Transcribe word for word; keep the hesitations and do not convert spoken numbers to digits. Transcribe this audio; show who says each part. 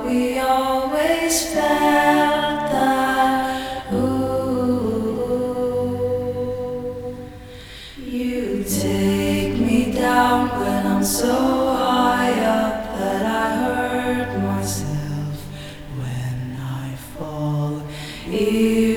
Speaker 1: we always felt that. Ooh, you take me down when I'm so high up that I hurt myself when I fall.